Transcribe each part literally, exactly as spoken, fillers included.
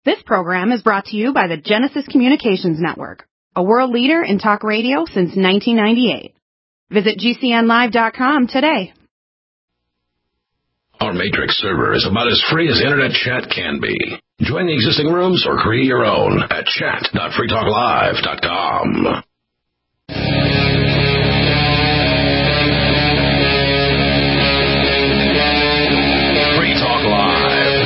This program is brought to you by the Genesis Communications Network, a world leader in talk radio since nineteen ninety-eight. Visit G C N live dot com today. Our Matrix server is about as free as internet chat can be. Join the existing rooms or create your own at chat dot free talk live dot com. Free Talk Live.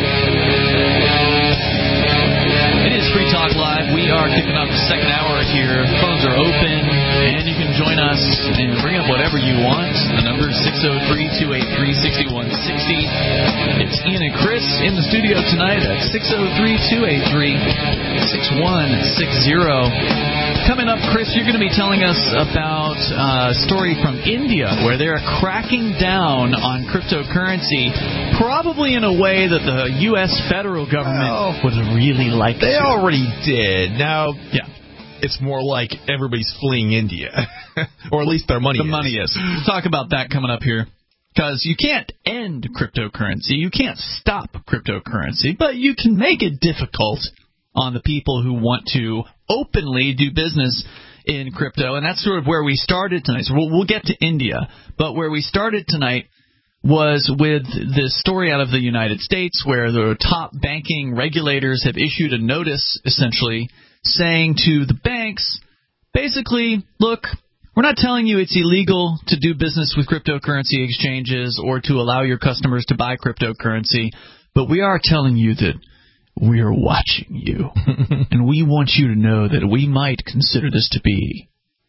It is Free Talk Live. We are kicking off the second hour here. Phones are open, and you can join us and bring up whatever you want. The number is six oh three, two eight three, six one six oh. It's Ian and Chris in the studio tonight at six oh three, two eight three, six one six oh. Coming up, Chris, you're going to be telling us about a story from India where they're cracking down on cryptocurrency, probably in a way that the U S federal government well, would really like they to. They already did. Now, yeah. It's more like everybody's fleeing India, or at least their money the is. The money is. We'll talk about that coming up here. Because you can't end cryptocurrency, you can't stop cryptocurrency, but you can make it difficult on the people who want to openly do business in crypto, and that's sort of where we started tonight. So we'll, we'll get to India, but where we started tonight was with this story out of the United States where the top banking regulators have issued a notice, essentially, saying to the banks, basically, look, we're not telling you it's illegal to do business with cryptocurrency exchanges or to allow your customers to buy cryptocurrency, but we are telling you that we're watching you, and we want you to know that we might consider this to be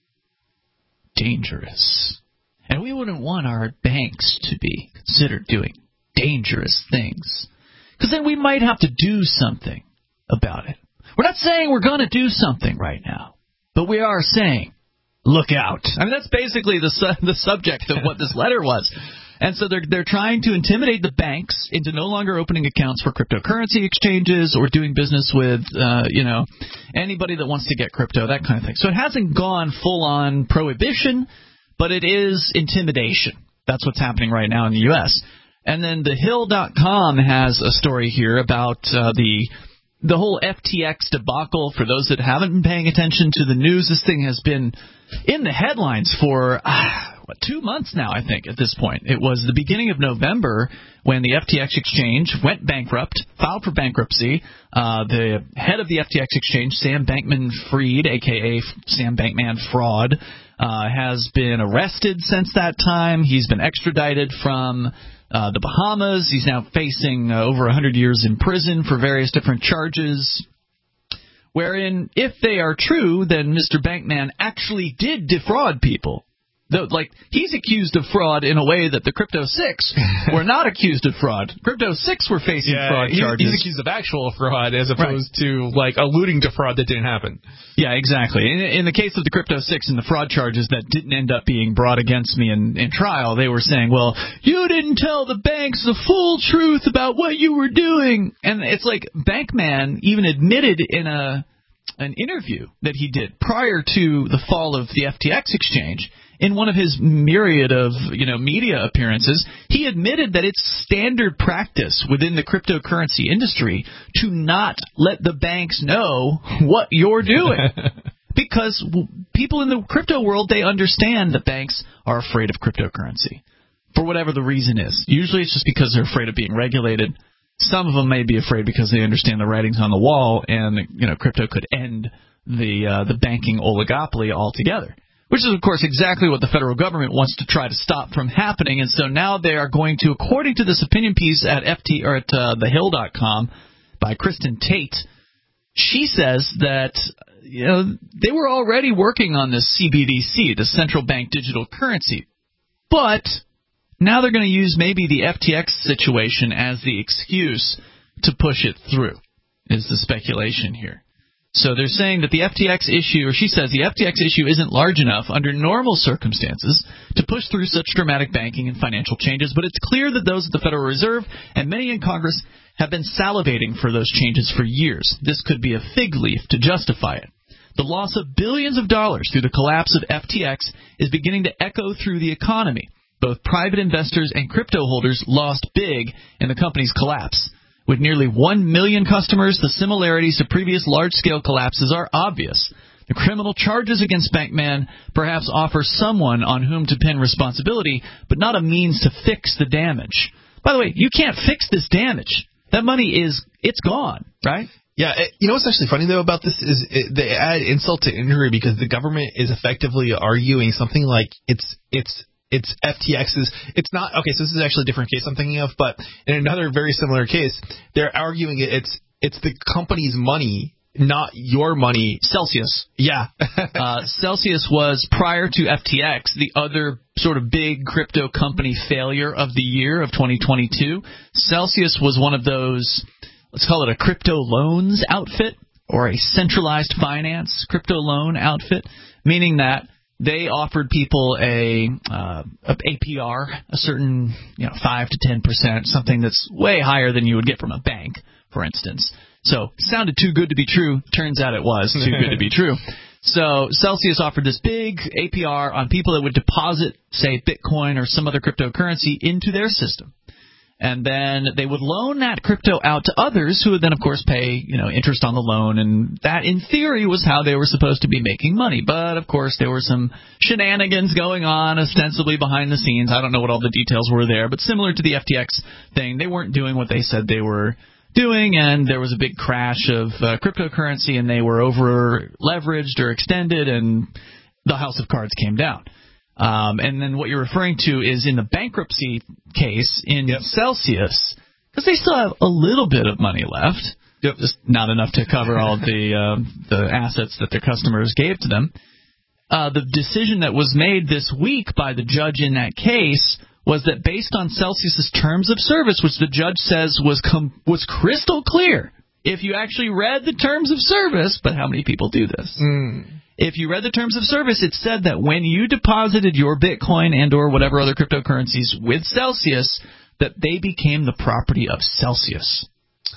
dangerous. And we wouldn't want our banks to be considered doing dangerous things, because then we might have to do something about it. We're not saying we're going to do something right now, but we are saying, look out. I mean, that's basically the su- the subject of what this letter was. And so they're they're trying to intimidate the banks into no longer opening accounts for cryptocurrency exchanges or doing business with, uh, you know, anybody that wants to get crypto, that kind of thing. So it hasn't gone full-on prohibition, but it is intimidation. That's what's happening right now in the U S. And then the hill dot com has a story here about uh, the the whole F T X debacle. For those that haven't been paying attention to the news, this thing has been in the headlines for uh, what, two months now, I think, at this point. It was the beginning of November when the F T X exchange went bankrupt, filed for bankruptcy. Uh, the head of the F T X exchange, Sam Bankman-Fried, a k a. Sam Bankman-Fraud, uh, has been arrested since that time. He's been extradited from Uh, the Bahamas. He's now facing uh, over one hundred years in prison for various different charges, wherein, if they are true, then Mister Bankman actually did defraud people. Though, like, he's accused of fraud in a way that the Crypto six were not accused of fraud. Crypto six were facing yeah, fraud he's, charges. He's accused of actual fraud as opposed right. to, like, alluding to fraud that didn't happen. Yeah, exactly. In, in the case of the Crypto six and the fraud charges that didn't end up being brought against me in, in trial, they were saying, well, you didn't tell the banks the full truth about what you were doing. And it's like Bankman even admitted in a an interview that he did prior to the fall of the F T X exchange, in one of his myriad of, you know, media appearances, he admitted that it's standard practice within the cryptocurrency industry to not let the banks know what you're doing. Because people in the crypto world, they understand that banks are afraid of cryptocurrency for whatever the reason is. Usually it's just because they're afraid of being regulated. Some of them may be afraid because they understand the writings on the wall, and, you know, crypto could end the uh, the banking oligopoly altogether. Which is, of course, exactly what the federal government wants to try to stop from happening. And so now they are going to, according to this opinion piece at F T or at uh, the hill dot com by Kristen Tate, she says that, you know, they were already working on this C B D C, the central bank digital currency, but now they're going to use maybe the F T X situation as the excuse to push it through, is the speculation here. So they're saying that the F T X issue, or she says the F T X issue isn't large enough under normal circumstances to push through such dramatic banking and financial changes, but it's clear that those at the Federal Reserve and many in Congress have been salivating for those changes for years. This could be a fig leaf to justify it. The loss of billions of dollars through the collapse of F T X is beginning to echo through the economy. Both private investors and crypto holders lost big in the company's collapse. With nearly one million customers, the similarities to previous large-scale collapses are obvious. The criminal charges against Bankman perhaps offer someone on whom to pin responsibility, but not a means to fix the damage. By the way, you can't fix this damage. That money is, it's gone, right? Yeah, you know what's actually funny, though, about this is it, they add insult to injury because the government is effectively arguing something like it's it's it's F T X's. It's not, okay, so this is actually a different case I'm thinking of, but in another very similar case, they're arguing it, it's it's the company's money, not your money. Celsius. Yeah. uh, Celsius was, prior to F T X, the other sort of big crypto company failure of the year of twenty twenty-two. Celsius was one of those, let's call it a crypto loans outfit or a centralized finance crypto loan outfit, meaning that they offered people a, uh, a A P R, a certain, you know, five to ten percent, something that's way higher than you would get from a bank, for instance. So, sounded too good to be true. Turns out it was too good to be true. So, Celsius offered this big A P R on people that would deposit, say, Bitcoin or some other cryptocurrency into their system. And then they would loan that crypto out to others who would then, of course, pay, you know, interest on the loan. And that, in theory, was how they were supposed to be making money. But, of course, there were some shenanigans going on, ostensibly behind the scenes. I don't know what all the details were there. But similar to the F T X thing, they weren't doing what they said they were doing. And there was a big crash of uh, cryptocurrency, and they were over-leveraged or extended, and the house of cards came down. Um, and then what you're referring to is in the bankruptcy case in yep. Celsius, because they still have a little bit of money left, yep. just not enough to cover all the uh, the assets that their customers gave to them. Uh, the decision that was made this week by the judge in that case was that based on Celsius's terms of service, which the judge says was com- was crystal clear, if you actually read the terms of service, but how many people do this? Mm. If you read the terms of service, it said that when you deposited your Bitcoin and or whatever other cryptocurrencies with Celsius, that they became the property of Celsius.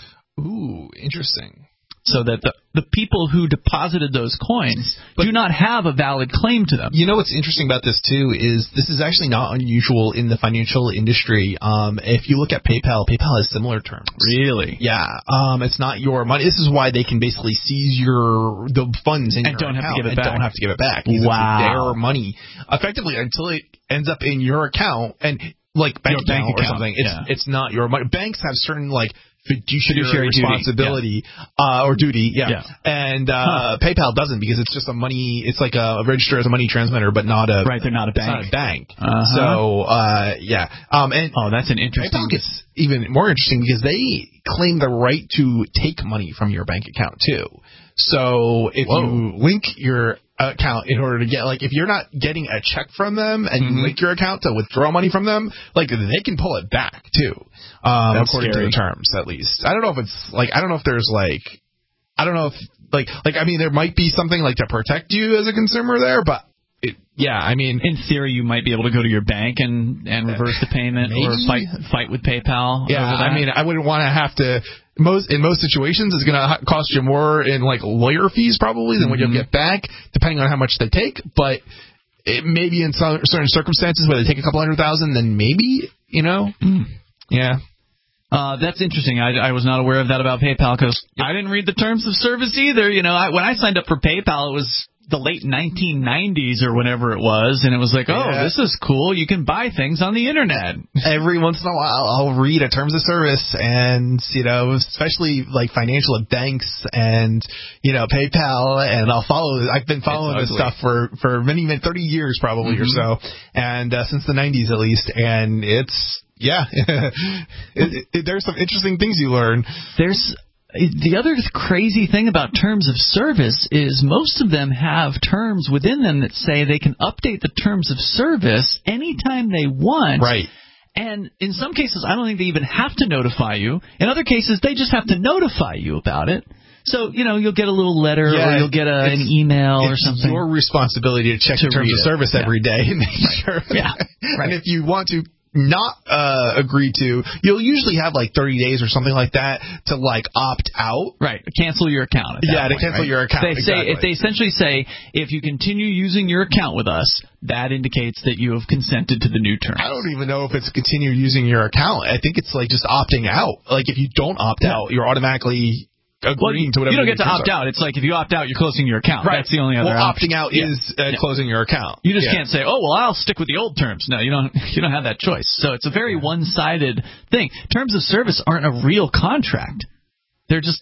Ooh, interesting. So that the, the people who deposited those coins but, do not have a valid claim to them. You know what's interesting about this, too, is this is actually not unusual in the financial industry. Um, if you look at PayPal, PayPal has similar terms. Really? Yeah. Um, it's not your money. This is why they can basically seize your the funds in and your don't have account to give it and back. don't have to give it back. Wow. It's their money, effectively, until it ends up in your account and like bank, bank account, account or something. It's yeah. it's not your money. Banks have certain like fiduciary, fiduciary responsibility duty. Yeah. Uh, or duty, yeah. yeah. And uh, huh. PayPal doesn't because it's just a money. It's like a register as a money transmitter, but not a right. They're not a bank. It's not a bank. Uh-huh. So uh, yeah. Um, and oh, that's an interesting. PayPal gets even more interesting because they claim the right to take money from your bank account too. So if Whoa. you link your account in order to get, like, if you're not getting a check from them and mm-hmm. you link your account to withdraw money from them, like, they can pull it back too, um, according scary. to the terms, at least. I don't know if it's like, I don't know if there's like, I don't know if like, like, I mean, there might be something like to protect you as a consumer there, but it, yeah, I mean, in theory, you might be able to go to your bank and, and reverse the payment maybe? or fight fight with PayPal. Yeah, I mean, I wouldn't want to have to. Most in most situations, it's going to cost you more in like lawyer fees probably than mm-hmm. what you'll get back, depending on how much they take. But it maybe in some certain circumstances where they take a couple hundred thousand, then maybe you know, mm. yeah. Uh, that's interesting. I, I was not aware of that about PayPal because I didn't read the terms of service either. You know, I, when I signed up for PayPal, it was the late nineteen nineties or whenever it was, and it was like, oh, yeah. this is cool. You can buy things on the internet. Every once in a while, I'll read a terms of service, and you know, especially like financial banks and you know PayPal, and I'll follow. I've been following this stuff for for many, many thirty years probably mm-hmm. or so, and uh, since the nineties at least, and it's yeah, it, it, there's some interesting things you learn. There's. The other crazy thing about terms of service is most of them have terms within them that say they can update the terms of service anytime they want. Right. And in some cases, I don't think they even have to notify you. In other cases, they just have to notify you about it. So, you know, you'll get a little letter yeah, or you'll get a, an email or something. It's your responsibility to check to the terms of service it. every yeah. day and make right. sure. Yeah. Right. And if you want to not uh, agree to, you'll usually have like thirty days or something like that to like opt out. Right. Cancel your account. Yeah, point, to cancel right? your account. They exactly. say if they essentially say if you continue using your account with us, that indicates that you have consented to the new terms. I don't even know if it's continue using your account. I think it's like just opting out. Like if you don't opt yeah. out, you're automatically agreeing well, you, to whatever. You don't get to opt are. out. It's like if you opt out, you're closing your account. Right. That's the only other well, option. opting out yeah. is uh, yeah. closing your account. You just yeah. can't say, oh, well, I'll stick with the old terms. No, you don't. You don't have that choice. So it's a very yeah. one-sided thing. Terms of service aren't a real contract. They're just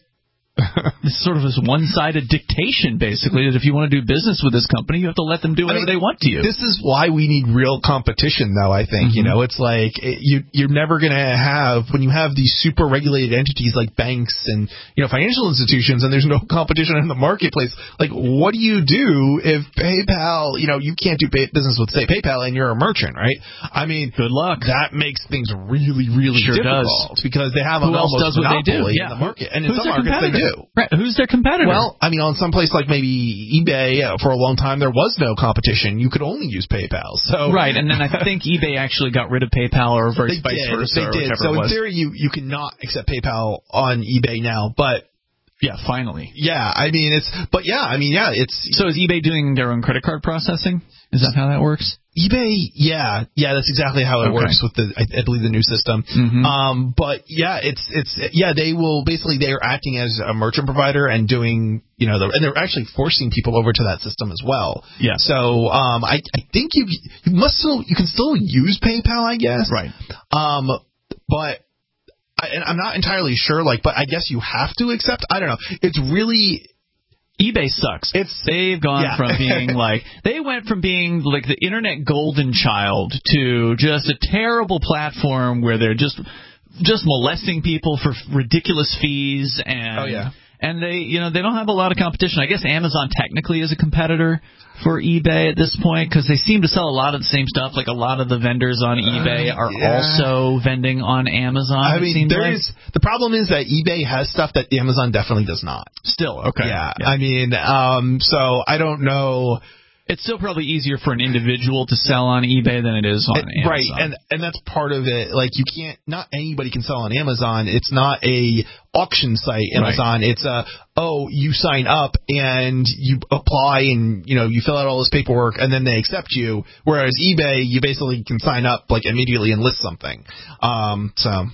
it's sort of this one-sided dictation, basically, that if you want to do business with this company, you have to let them do whatever I mean, they want to you. This is why we need real competition, though, I think. Mm-hmm. You know, it's like it, you, you're never going to have, when you have these super regulated entities like banks and, you know, financial institutions, and there's no competition in the marketplace, like, what do you do if PayPal, you know, you can't do pay, business with, say, PayPal, and you're a merchant, right? I mean, good luck. That makes things really, really sure difficult does. because they have Who an else almost does what they do? monopoly Yeah. in the market. And Who's in some markets, they do. Right. Who's their competitor? Well, I mean, on some place like maybe eBay, uh, for a long time, there was no competition. You could only use PayPal. So right, and then I think eBay actually got rid of PayPal or vice they did, versa. They or did. So it was. in theory, you, you cannot accept PayPal on eBay now, but... Yeah, finally. Yeah, I mean, it's... But yeah, I mean, yeah, it's... So is eBay doing their own credit card processing? Is that how that works? eBay, yeah, yeah, that's exactly how it okay. works with the, I, I believe, the new system. Mm-hmm. Um, but yeah, it's it's yeah, they will basically they are acting as a merchant provider and doing you know, the, and they're actually forcing people over to that system as well. Yeah. So um, I I think you you must still you can still use PayPal, I guess. Right. Um, but. I, and I'm not entirely sure, like, but I guess you have to accept. I don't know. It's really. eBay sucks. It's They've gone yeah. from being like, they went from being like the internet golden child to just a terrible platform where they're just just molesting people for ridiculous fees and oh yeah. and they you know they don't have a lot of competition. I guess Amazon technically is a competitor for eBay at this point because they seem to sell a lot of the same stuff. Like a lot of the vendors on eBay are uh, yeah. also vending on Amazon. I mean, there like. is the problem is that eBay has stuff that Amazon definitely does not. Still, okay. Yeah, yeah. I mean, um, so I don't know. It's still probably easier for an individual to sell on eBay than it is on it, Amazon. Right, and and that's part of it. Like you can't, not anybody can sell on Amazon. It's not a auction site, Amazon. Right. It's a, oh, you sign up and you apply and, you know, you fill out all this paperwork and then they accept you. Whereas eBay, you basically can sign up like immediately and list something. Um, so...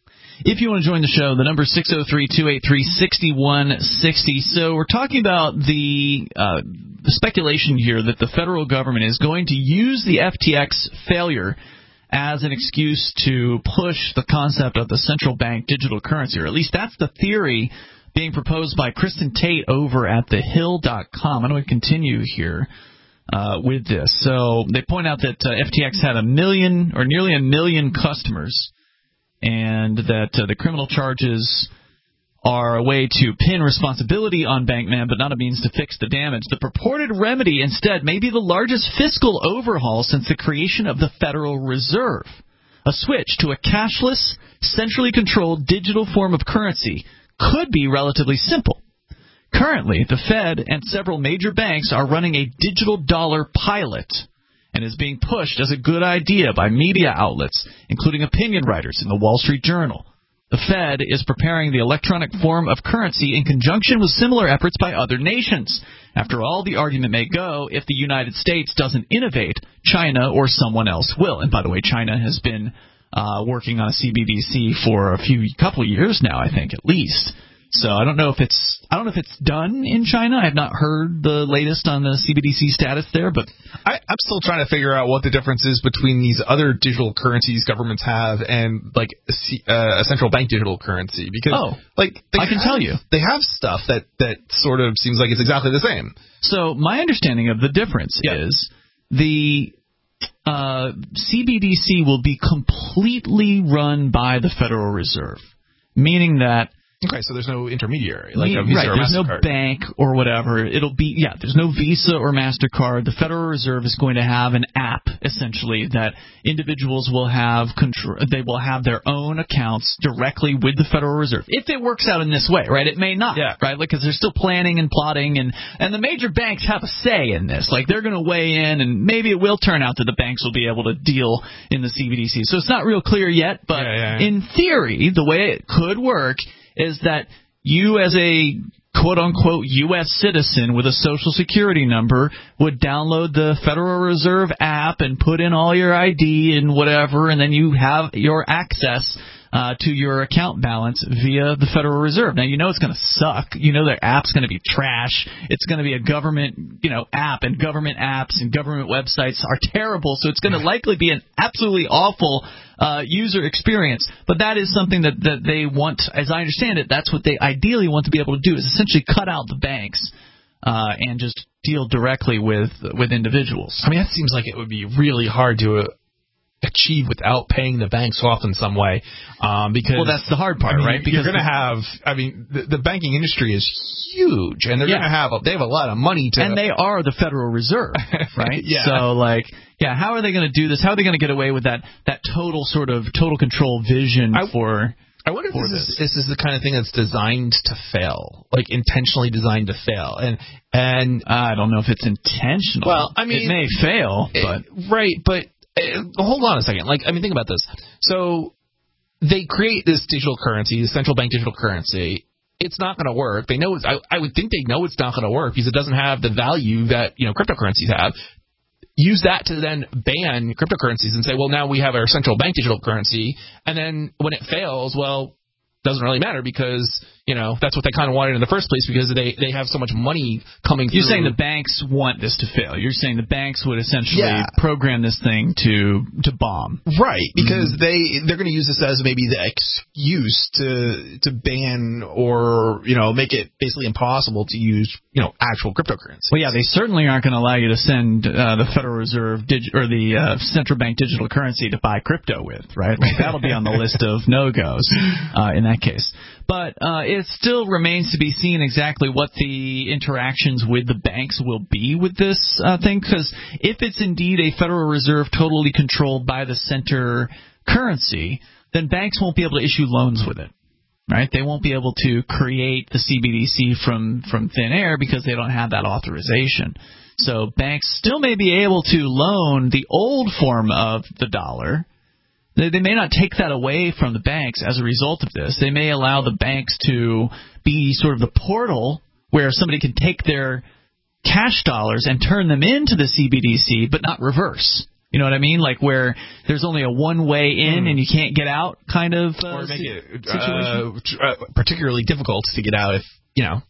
If you want to join the show, the number is six oh three, two eight three, six one six oh. So we're talking about the, uh, the speculation here that the federal government is going to use the F T X failure as an excuse to push the concept of the central bank digital currency, or at least that's the theory being proposed by Kristen Tate over at the hill dot com. I'm going to continue here. Uh, with this. So they point out that uh, F T X had a million or nearly a million customers, and that uh, the criminal charges are a way to pin responsibility on Bankman, but not a means to fix the damage. The purported remedy, instead, may be the largest fiscal overhaul since the creation of the Federal Reserve. A switch to a cashless, centrally controlled digital form of currency could be relatively simple. Currently, the Fed and several major banks are running a digital dollar pilot, and is being pushed as a good idea by media outlets, including opinion writers in the Wall Street Journal. The Fed is preparing the electronic form of currency in conjunction with similar efforts by other nations. After all, the argument may go, if the United States doesn't innovate, China or someone else will. And by the way, China has been uh, working on a C B D C for a few couple of years now, I think, at least. So I don't know if it's I don't know if it's done in China. I have not heard the latest on the C B D C status there, but I, I'm still trying to figure out what the difference is between these other digital currencies governments have and like a, C, uh, a central bank digital currency. Because oh, like I can have, tell you they have stuff that that sort of seems like it's exactly the same. So my understanding of the difference yeah. is the uh, C B D C will be completely run by the Federal Reserve, meaning that Okay, so there's no intermediary, like a right, Visa or there's no MasterCard. bank or whatever. It'll be, yeah, there's no Visa or MasterCard. The Federal Reserve is going to have an app, essentially, that individuals will have control. They will have their own accounts directly with the Federal Reserve. If it works out in this way, right? It may not, yeah. right? Because they're still planning and plotting, and, and the major banks have a say in this. Like, they're going to weigh in, and maybe it will turn out that the banks will be able to deal in the C B D C. So it's not real clear yet, but yeah, yeah, yeah. in theory, the way it could work is that you as a quote-unquote U S citizen with a Social Security number would download the Federal Reserve app and put in all your I D and whatever, and then you have your access uh, to your account balance via the Federal Reserve. Now, you know it's going to suck. You know their app's going to be trash. It's going to be a government, you know, app, and government apps and government websites are terrible, so it's going to likely be an absolutely awful uh, user experience. But that is something that, that they want, as I understand it, that's what they ideally want to be able to do, is essentially cut out the banks uh, and just deal directly with with individuals. I mean, that seems like it would be really hard to uh, achieve without paying the banks off in some way. Um, because well, that's the hard part, I mean, right? Because you're going to have, I mean, the, the banking industry is huge, and they're yeah. going to have, a, they have a lot of money to. And they are the Federal Reserve, right? yeah. So, like, yeah, how are they going to do this? How are they going to get away with that, that total sort of total control vision I, for. I wonder if this, this. Is, this is the kind of thing that's designed to fail, like intentionally designed to fail, and and I don't know if it's intentional. Well, I mean, it may fail, but it, right, but uh, hold on a second. Like, I mean, think about this. So they create this digital currency, this central bank digital currency. It's not going to work. They know. It's, I, I would think they know it's not going to work because it doesn't have the value that you know cryptocurrencies have. Use that to then ban cryptocurrencies and say, well, now we have our central bank digital currency, and then when it fails, well, doesn't really matter because, you know, that's what they kind of wanted in the first place because they, they have so much money coming through. You're saying the banks want this to fail. You're saying the banks would essentially yeah. program this thing to to bomb. Right, because mm-hmm. they, they're going to use this as maybe the excuse to to ban or, you know, make it basically impossible to use, you know, actual cryptocurrency. Well, yeah, they certainly aren't going to allow you to send uh, the Federal Reserve dig- or the uh, central bank digital currency to buy crypto with, right? Like, that'll be on the list of no-goes uh, in that case. But uh, it still remains to be seen exactly what the interactions with the banks will be with this uh, thing, because if it's indeed a Federal Reserve totally controlled by the center currency, then banks won't be able to issue loans with it. Right? They won't be able to create the C B D C from, from thin air because they don't have that authorization. So banks still may be able to loan the old form of the dollar. They, they may not take that away from the banks as a result of this. They may allow the banks to be sort of the portal where somebody can take their cash dollars and turn them into the C B D C, but not reverse. You know what I mean? Like where there's only a one way in mm. and you can't get out kind of uh, or make it situation. Uh, uh, particularly difficult to get out if, you know.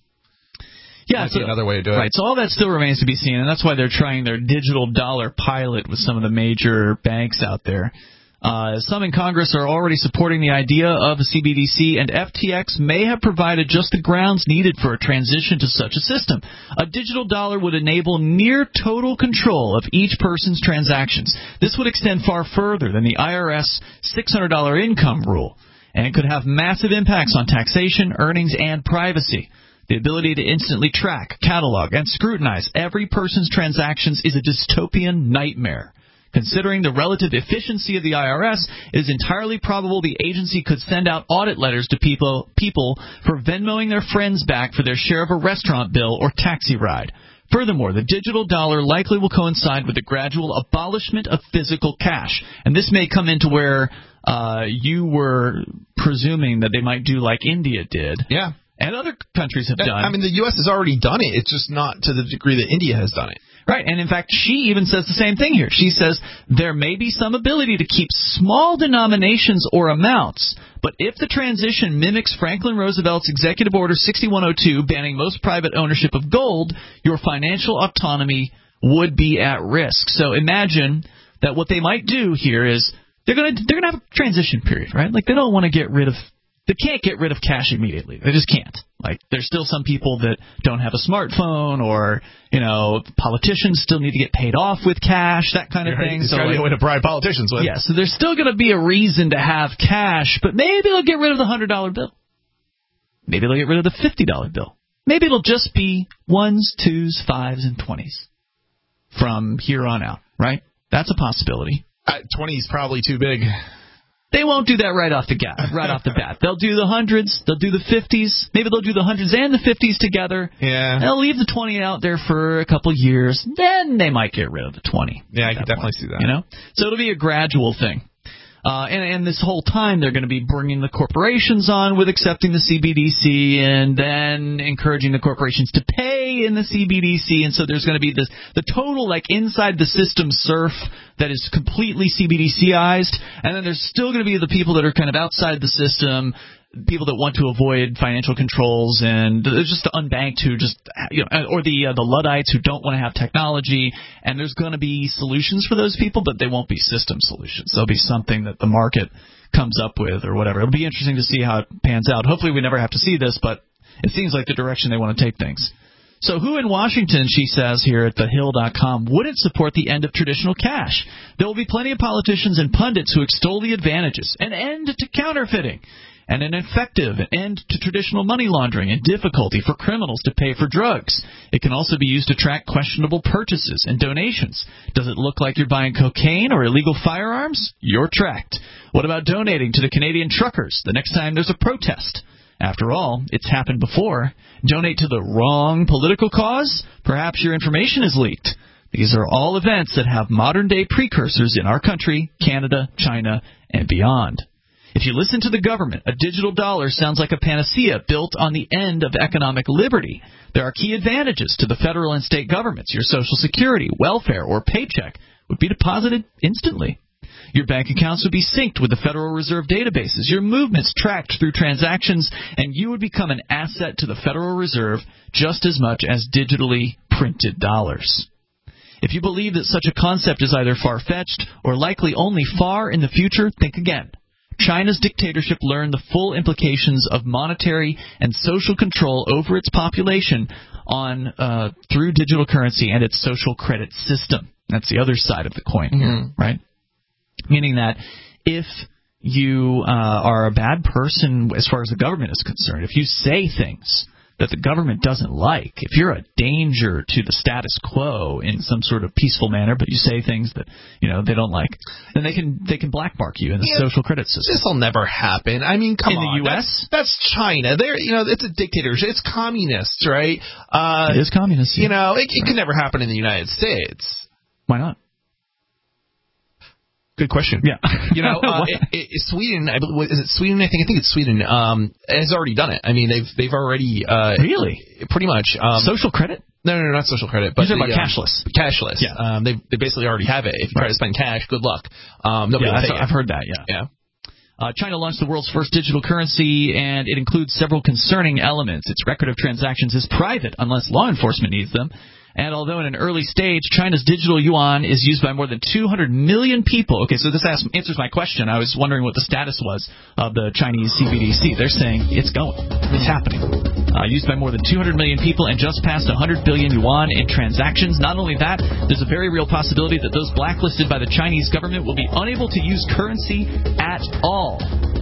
Yeah, so, another way to do it. Right, so all that still remains to be seen, and that's why they're trying their digital dollar pilot with some of the major banks out there. Uh, some in Congress are already supporting the idea of a C B D C, and F T X may have provided just the grounds needed for a transition to such a system. A digital dollar would enable near total control of each person's transactions. This would extend far further than the I R S six hundred dollars income rule, and it could have massive impacts on taxation, earnings, and privacy. The ability to instantly track, catalog, and scrutinize every person's transactions is a dystopian nightmare. Considering the relative efficiency of the I R S, it is entirely probable the agency could send out audit letters to people people for Venmoing their friends back for their share of a restaurant bill or taxi ride. Furthermore, the digital dollar likely will coincide with the gradual abolishment of physical cash. And this may come into where uh, you were presuming that they might do like India did. Yeah. And other countries have done. I mean, the U S has already done it. It's just not to the degree that India has done it. Right, and in fact, she even says the same thing here. She says there may be some ability to keep small denominations or amounts, but if the transition mimics Franklin Roosevelt's Executive Order sixty-one oh two banning most private ownership of gold, your financial autonomy would be at risk. So imagine that what they might do here is they're going to they're going to have a transition period, right? Like they don't want to get rid of They can't get rid of cash immediately. They just can't. Like, there's still some people that don't have a smartphone, or, you know, politicians still need to get paid off with cash, that kind of right. thing. It's so got to like, be a way to bribe politicians with. Yeah, so there's still going to be a reason to have cash, but maybe they'll get rid of the one hundred dollar bill. Maybe they'll get rid of the fifty dollar bill. Maybe it'll just be ones, twos, fives, and twenties from here on out, right? That's a possibility. Uh, twenty is probably too big. They won't do that right off the bat. Right off the bat, they'll do the hundreds, they'll do the fifties. Maybe they'll do the hundreds and the fifties together. Yeah. They'll leave the twenty out there for a couple years. Then they might get rid of the twenty. Yeah, I can definitely point, see that. You know, so it'll be a gradual thing. Uh, and, and this whole time they're going to be bringing the corporations on with accepting the C B D C and then encouraging the corporations to pay in the C B D C. And so there's going to be this the total like inside the system surf that is completely C B D C-ized. And then there's still going to be the people that are kind of outside the system, people that want to avoid financial controls, and there's just the unbanked who just, you know, or the uh, the Luddites who don't want to have technology. And there's going to be solutions for those people, but they won't be system solutions. There'll be something that the market comes up with or whatever. It'll be interesting to see how it pans out. Hopefully we never have to see this, but it seems like the direction they want to take things. So who in Washington, she says here at the hill dot com, wouldn't support the end of traditional cash? There will be plenty of politicians and pundits who extol the advantages, an end to counterfeiting, and an effective end to traditional money laundering and difficulty for criminals to pay for drugs. It can also be used to track questionable purchases and donations. Does it look like you're buying cocaine or illegal firearms? You're tracked. What about donating to the Canadian truckers the next time there's a protest? After all, it's happened before. Donate to the wrong political cause? Perhaps your information is leaked. These are all events that have modern-day precursors in our country, Canada, China, and beyond. If you listen to the government, a digital dollar sounds like a panacea built on the end of economic liberty. There are key advantages to the federal and state governments. Your Social Security, welfare, or paycheck would be deposited instantly. Your bank accounts would be synced with the Federal Reserve databases, your movements tracked through transactions, and you would become an asset to the Federal Reserve just as much as digitally printed dollars. If you believe that such a concept is either far-fetched or likely only far in the future, think again. China's dictatorship learned the full implications of monetary and social control over its population on uh, through digital currency and its social credit system. That's the other side of the coin here, mm-hmm. right? Meaning that if you uh, are a bad person as far as the government is concerned, if you say things that the government doesn't like, if you're a danger to the status quo in some sort of peaceful manner, but you say things that you know they don't like, then they can they can blackmark you in the yeah, social credit system. This will never happen. I mean, come in on. In the U S? That's, that's China. They're you know it's a dictatorship. It's communist, right? Uh, it is communist. You know, it, it could never happen in the United States. Why not? Good question. Yeah. You know, uh, it, it, Sweden, I believe, is it Sweden? I think I think it's Sweden. Um, has already done it. I mean, they've they've already uh, really pretty much um, social credit. No, no, no, not social credit. But you're talking the, about um, cashless. Cashless. Yeah. Um, they they basically already have it. If you try right. to spend cash, good luck. Um, nobody yeah, will pay I've you. heard that. Yeah. Yeah. Uh, China launched the world's first digital currency, and it includes several concerning elements. Its record of transactions is private unless law enforcement needs them. And although in an early stage, China's digital yuan is used by more than two hundred million people. Okay, so this asks, answers my question. I was wondering what the status was of the Chinese C B D C. They're saying it's going. It's happening. Uh, used by more than two hundred million people and just past one hundred billion yuan in transactions. Not only that, there's a very real possibility that those blacklisted by the Chinese government will be unable to use currency at all.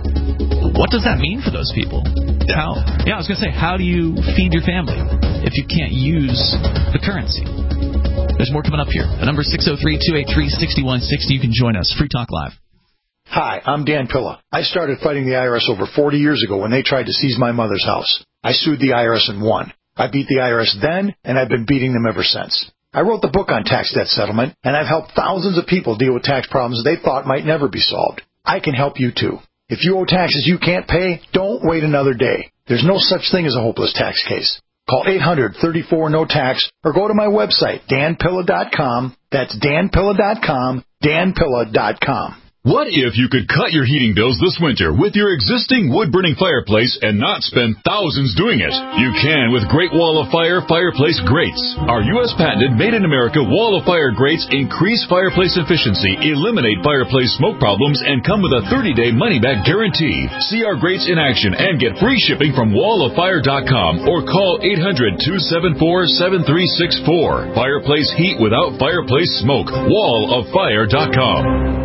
What does that mean for those people? How? Yeah, I was going to say, how do you feed your family if you can't use the currency? There's more coming up here. The number is six oh three, two eight three, six one six oh. You can join us. Free Talk Live. Hi, I'm Dan Pilla. I started fighting the I R S over forty years ago when they tried to seize my mother's house. I sued the I R S and won. I beat the I R S then, and I've been beating them ever since. I wrote the book on tax debt settlement, and I've helped thousands of people deal with tax problems they thought might never be solved. I can help you, too. If you owe taxes you can't pay, don't wait another day. There's no such thing as a hopeless tax case. Call eight hundred, thirty-four, no tax or go to my website, dan pilla dot com. That's dan pilla dot com, dan pilla dot com. What if you could cut your heating bills this winter with your existing wood-burning fireplace and not spend thousands doing it? You can with Great Wall of Fire Fireplace Grates. Our U S patented made-in-America Wall of Fire grates increase fireplace efficiency, eliminate fireplace smoke problems, and come with a thirty-day money-back guarantee. See our grates in action and get free shipping from wall of fire dot com or call eight hundred, two seven four, seven three six four. Fireplace heat without fireplace smoke. wall of fire dot com.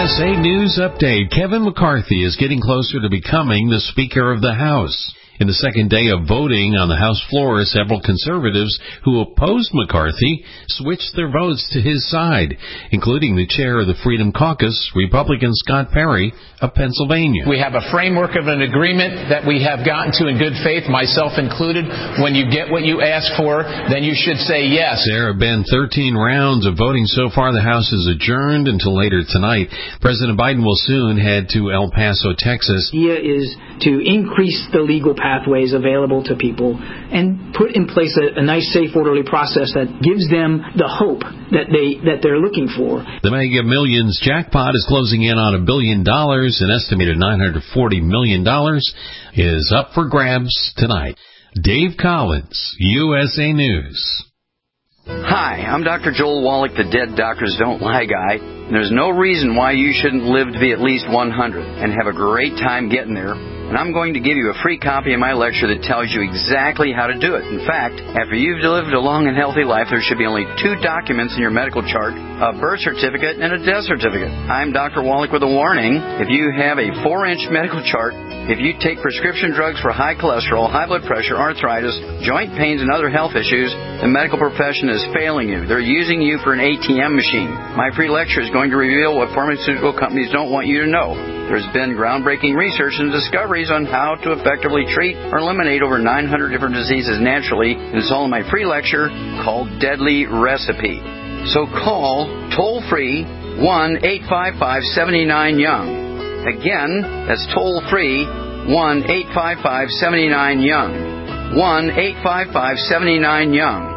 S A News Update. Kevin McCarthy is getting closer to becoming the Speaker of the House. In the second day of voting on the House floor, several conservatives who opposed McCarthy switched their votes to his side, including the chair of the Freedom Caucus, Republican Scott Perry of Pennsylvania. We have a framework of an agreement that we have gotten to in good faith, myself included. When you get what you ask for, then you should say yes. There have been thirteen rounds of voting so far. The House is adjourned until later tonight. President Biden will soon head to El Paso, Texas. The idea is to increase the legal pathways available to people and put in place a, a nice, safe, orderly process that gives them the hope that they that they're looking for. The Mega Millions jackpot is closing in on a billion dollars. An estimated nine hundred forty million dollars is up for grabs tonight. Dave Collins, U S A News. Hi, I'm Doctor Joel Wallach, the Dead Doctors Don't Lie guy. There's no reason why you shouldn't live to be at least one hundred and have a great time getting there. And I'm going to give you a free copy of my lecture that tells you exactly how to do it. In fact, after you've lived a long and healthy life, there should be only two documents in your medical chart, a birth certificate and a death certificate. I'm Doctor Wallach with a warning. If you have a four-inch medical chart, if you take prescription drugs for high cholesterol, high blood pressure, arthritis, joint pains, and other health issues, the medical profession is failing you. They're using you for an A T M machine. My free lecture is going to reveal what pharmaceutical companies don't want you to know. There's been groundbreaking research and discoveries on how to effectively treat or eliminate over nine hundred different diseases naturally. And it's all in my free lecture called Deadly Recipe. So call toll-free one eight five five, seven nine, young. Again, that's toll-free one eight five five, seven nine, young. one eight five five, seven nine, young.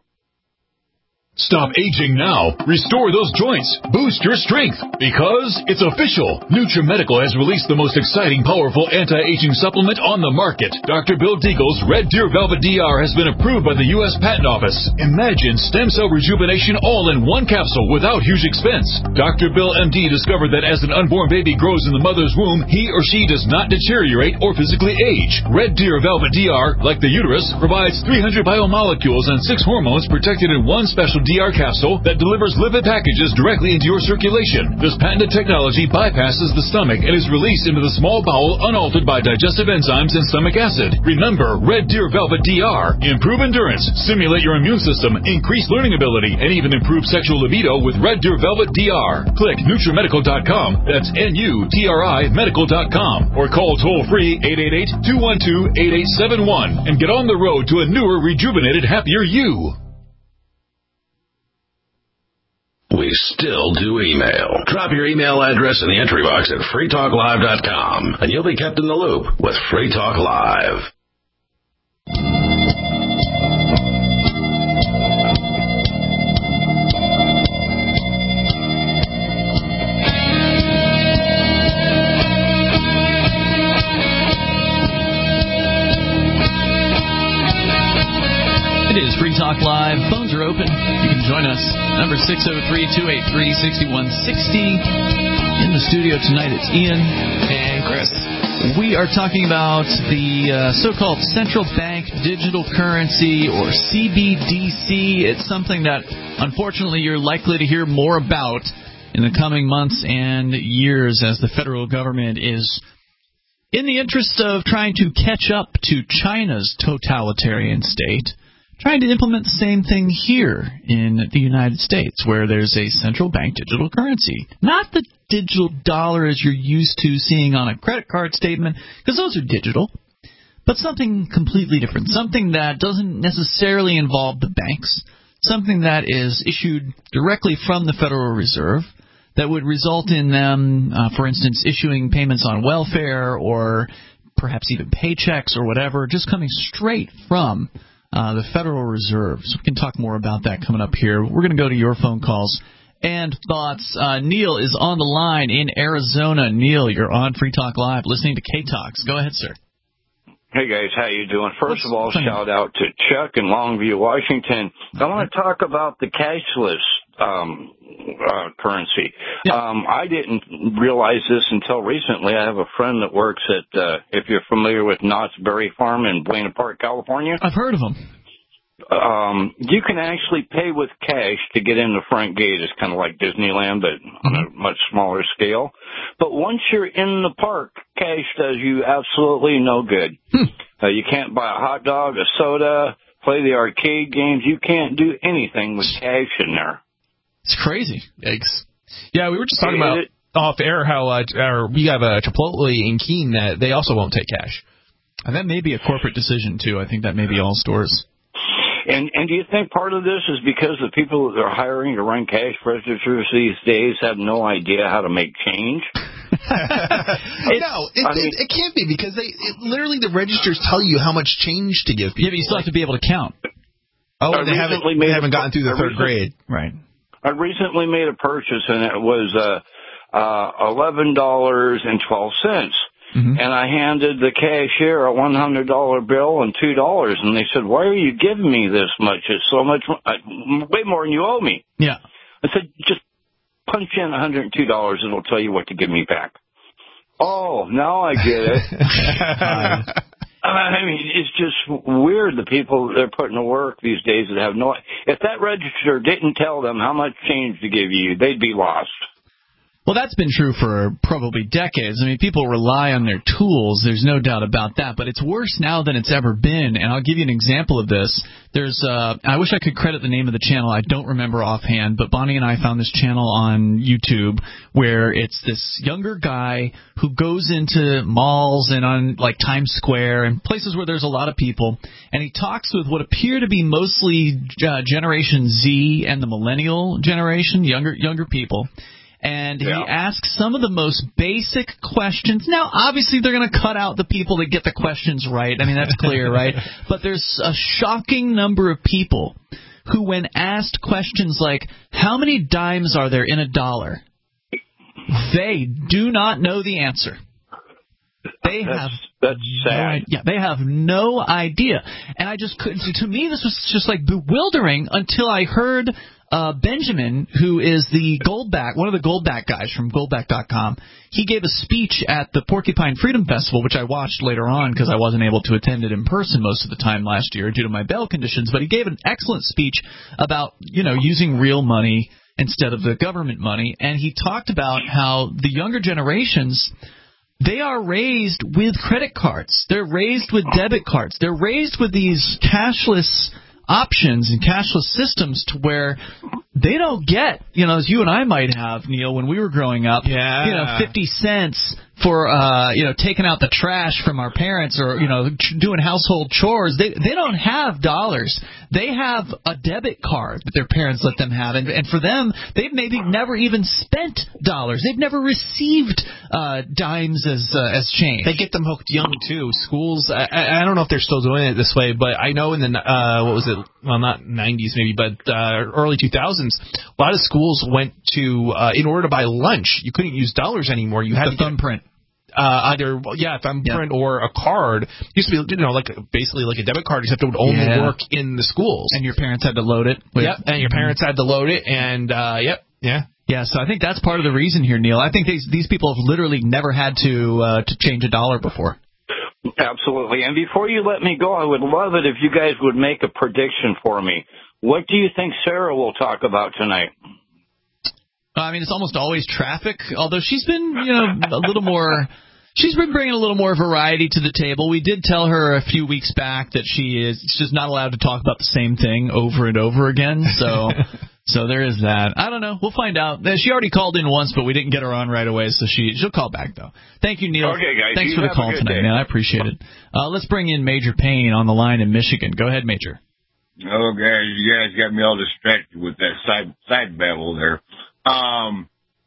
Stop aging now. Restore those joints. Boost your strength. Because it's official. NutriMedical has released the most exciting, powerful anti-aging supplement on the market. Doctor Bill Deagle's Red Deer Velvet D R has been approved by the U S Patent Office. Imagine stem cell rejuvenation all in one capsule without huge expense. Doctor Bill M D discovered that as an unborn baby grows in the mother's womb, he or she does not deteriorate or physically age. Red Deer Velvet D R, like the uterus, provides three hundred biomolecules and six hormones protected in one special D R capsule that delivers lipid packages directly into your circulation. This patented technology bypasses the stomach and is released into the small bowel unaltered by digestive enzymes and stomach acid. Remember, Red Deer Velvet D R. Improve endurance, stimulate your immune system, increase learning ability, and even improve sexual libido with Red Deer Velvet D R. Click NutriMedical dot com. That's N U T R I Medical dot com. Or call toll-free eight eight eight, two one two, eight eight seven one and get on the road to a newer, rejuvenated, happier you. We still do email. Drop your email address in the entry box at free talk live dot com, and you'll be kept in the loop with Free Talk Live. It is Free Talk Live. Phones are open. You can join us. Number six oh three, two eight three, six one six oh. In the studio tonight, it's Ian and Chris. We are talking about the uh, so-called central bank digital currency, or C B D C. It's something that, unfortunately, you're likely to hear more about in the coming months and years as the federal government is, in the interest of trying to catch up to China's totalitarian state, trying to implement the same thing here in the United States, where there's a central bank digital currency. Not the digital dollar as you're used to seeing on a credit card statement, because those are digital, but something completely different, something that doesn't necessarily involve the banks, something that is issued directly from the Federal Reserve that would result in them, uh, for instance, issuing payments on welfare or perhaps even paychecks or whatever, just coming straight from Uh, the Federal Reserve. So we can talk more about that coming up here. We're going to go to your phone calls and thoughts. Uh, Neil is on the line in Arizona. Neil, you're on Free Talk Live, listening to K-Talks. Go ahead, sir. Hey, guys. How you doing? First What's of all, shout out to Chuck in Longview, Washington. I want to talk about the cashless um, uh, currency. Yeah. Um, I didn't realize this until recently. I have a friend that works at, uh, if you're familiar with Knott's Berry Farm in Buena Park, California. I've heard of them. um, you can actually pay with cash to get in the front gate. It's kind of like Disneyland, but on a much smaller scale. But once you're in the park, cash does you absolutely no good. Uh, you can't buy a hot dog, a soda, play the arcade games. You can't do anything with cash in there. It's crazy. Yikes. Yeah, we were just talking about it, off air how uh, our, we have a Chipotle in Keene that they also won't take cash. And that may be a corporate decision, too. I think that may be all stores. And and do you think part of this is because the people that are hiring to run cash registers these days have no idea how to make change? no, it, I mean, it, it can't be because they it, literally the registers tell you how much change to give people. Yeah, but you still have to be able to count. Oh, I they haven't, they haven't gotten through the third grade. Right. I recently made a purchase, and it was uh, uh, eleven dollars and twelve cents. Mm-hmm. And I handed the cashier a one hundred dollar bill and two dollars, and they said, "Why are you giving me this much? It's so much, uh, way more than you owe me." Yeah. I said, "Just punch in one hundred two dollars, and it'll tell you what to give me back." Oh, now I get it. I mean, it's just weird, the people that are putting to work these days that have no... If that register didn't tell them how much change to give you, they'd be lost. Well, that's been true for probably decades. I mean, people rely on their tools. There's no doubt about that. But it's worse now than it's ever been. And I'll give you an example of this. There's, uh, I wish I could credit the name of the channel. I don't remember offhand. But Bonnie and I found this channel on YouTube where it's this younger guy who goes into malls and on, like, Times Square and places where there's a lot of people. And he talks with what appear to be mostly uh, Generation Z and the millennial generation, younger younger people. And yeah. he asks some of the most basic questions. Now, obviously, they're going to cut out the people that get the questions right. I mean, that's clear, right? But there's a shocking number of people who, when asked questions like, how many dimes are there in a dollar, they do not know the answer. They that's, have that's sad. No, yeah, they have no idea. And I just couldn't. To me, this was just like bewildering until I heard uh, Benjamin, who is the Goldback, one of the Goldback guys from Goldback dot com. He gave a speech at the Porcupine Freedom Festival, which I watched later on because I wasn't able to attend it in person most of the time last year due to my bail conditions. But he gave an excellent speech about, you know, using real money instead of the government money. And he talked about how the younger generations, they are raised with credit cards. They're raised with debit cards. They're raised with these cashless options and cashless systems to where they don't get, you know, as you and I might have, Neil, when we were growing up, yeah. you know, fifty cents for, uh, you know, taking out the trash from our parents or, you know, ch- doing household chores. They they don't have dollars. They have a debit card that their parents let them have. And, and for them, they've maybe never even spent dollars. They've never received uh, dimes as uh, as change. They get them hooked young, too. Schools, I, I don't know if they're still doing it this way, but I know in the, uh, what was it, well, not nineties maybe, but uh, early two thousands, a lot of schools went to, uh, in order to buy lunch, you couldn't use dollars anymore. You had the to get thumbprint. Uh, either, well, yeah, thumbprint yeah. or a card. It used to be, you know, like basically like a debit card, except it would only yeah. work in the schools. And your parents had to load it. With, yep, and your parents had to load it, and, uh, yep, yeah. Yeah, so I think that's part of the reason here, Neil. I think these these people have literally never had to uh, to change a dollar before. Absolutely. And before you let me go, I would love it if you guys would make a prediction for me. What do you think Sarah will talk about tonight? I mean, it's almost always traffic, although she's been, you know, a little more... She's been bringing a little more variety to the table. We did tell her a few weeks back that she is just not allowed to talk about the same thing over and over again, so... So there is that. I don't know. We'll find out. She already called in once, but we didn't get her on right away, so she, she'll call back, though. Thank you, Neil. Okay, guys. Thanks you for the call tonight, day. man. I appreciate it. Uh, let's bring in Major Payne on the line in Michigan. Go ahead, Major. Oh, guys, you guys got me all distracted with that side side babble there. Um,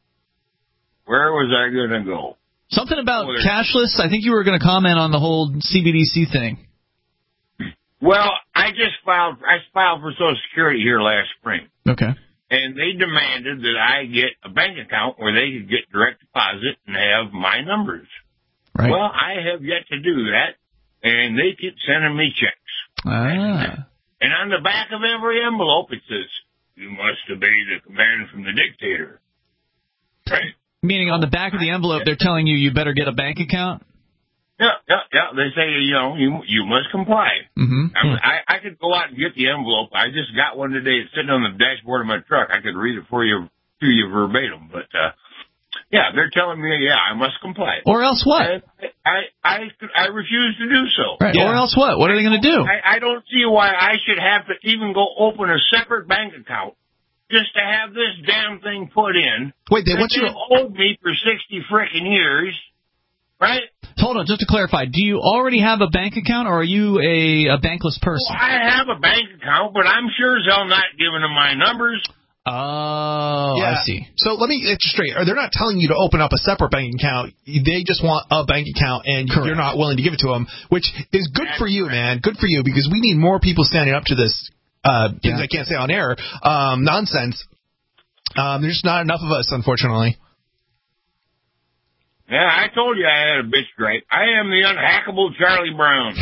where was I going to go? Something about oh, cashless. I think you were going to comment on the whole C B D C thing. Well, I just filed. I filed for Social Security here last spring. Okay. And they demanded that I get a bank account where they could get direct deposit and have my numbers. Right. Well, I have yet to do that, and they keep sending me checks. Ah. And on the back of every envelope, it says, "You must obey the command from the dictator." Right? Meaning on the back of the envelope, they're telling you you better get a bank account? Yeah, yeah, yeah. They say, you know, you you must comply. Mm-hmm. I, mean, I I could go out and get the envelope. I just got one today. It's sitting on the dashboard of my truck. I could read it for you to you verbatim. But uh, yeah, they're telling me, yeah, I must comply. Or else what? I I I, I refuse to do so. Right. Yeah. Or else what? What are they going to do? I, I don't see why I should have to even go open a separate bank account just to have this damn thing put in. Wait, they want you to owed me for sixty frickin' years. Right? Hold on, just to clarify, do you already have a bank account, or are you a, a bankless person? Well, I have a bank account, but I'm sure as hell not giving them my numbers. Oh, yeah. I see. So let me get you straight. They're not telling you to open up a separate bank account. They just want a bank account, and Correct. You're not willing to give it to them, which is good That's for you, correct. man. Good for you, because we need more people standing up to this uh, things yeah. I can't say on air um, nonsense. Um, there's just not enough of us, unfortunately. Yeah, I told you I had a bitch gripe. I am the unhackable Charlie Brown.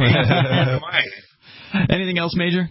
Anything else, Major?